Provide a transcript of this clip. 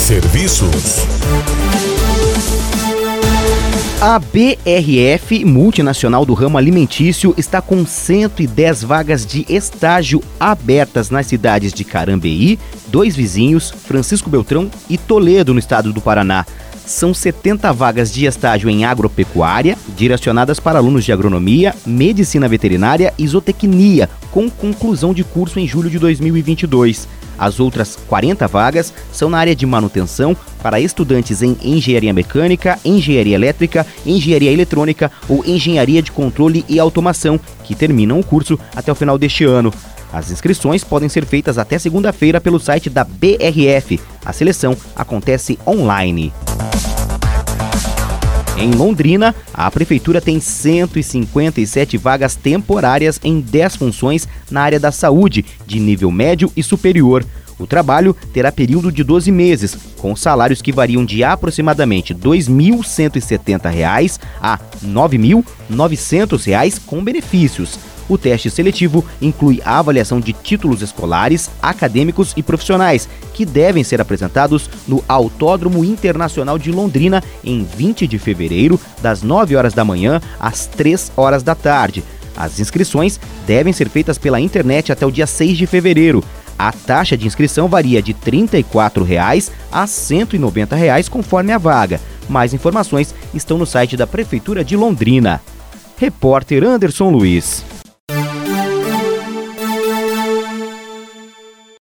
Serviços. A BRF, multinacional do ramo alimentício, está com 110 vagas de estágio abertas nas cidades de Carambeí, Dois Vizinhos, Francisco Beltrão e Toledo, no estado do Paraná. São 70 vagas de estágio em agropecuária, direcionadas para alunos de agronomia, medicina veterinária e zootecnia, com conclusão de curso em julho de 2022. As outras 40 vagas são na área de manutenção para estudantes em engenharia mecânica, engenharia elétrica, engenharia eletrônica ou engenharia de controle e automação, que terminam o curso até o final deste ano. As inscrições podem ser feitas até segunda-feira pelo site da BRF. A seleção acontece online. Em Londrina, a Prefeitura tem 157 vagas temporárias em 10 funções na área da saúde, de nível médio e superior. O trabalho terá período de 12 meses, com salários que variam de aproximadamente R$ 2.170 a R$ 9.900 com benefícios. O teste seletivo inclui a avaliação de títulos escolares, acadêmicos e profissionais, que devem ser apresentados no Autódromo Internacional de Londrina em 20 de fevereiro, das 9 horas da manhã às 3 horas da tarde. As inscrições devem ser feitas pela internet até o dia 6 de fevereiro. A taxa de inscrição varia de R$ 34,00 a R$ 190,00 conforme a vaga. Mais informações estão no site da Prefeitura de Londrina. Repórter Anderson Luiz.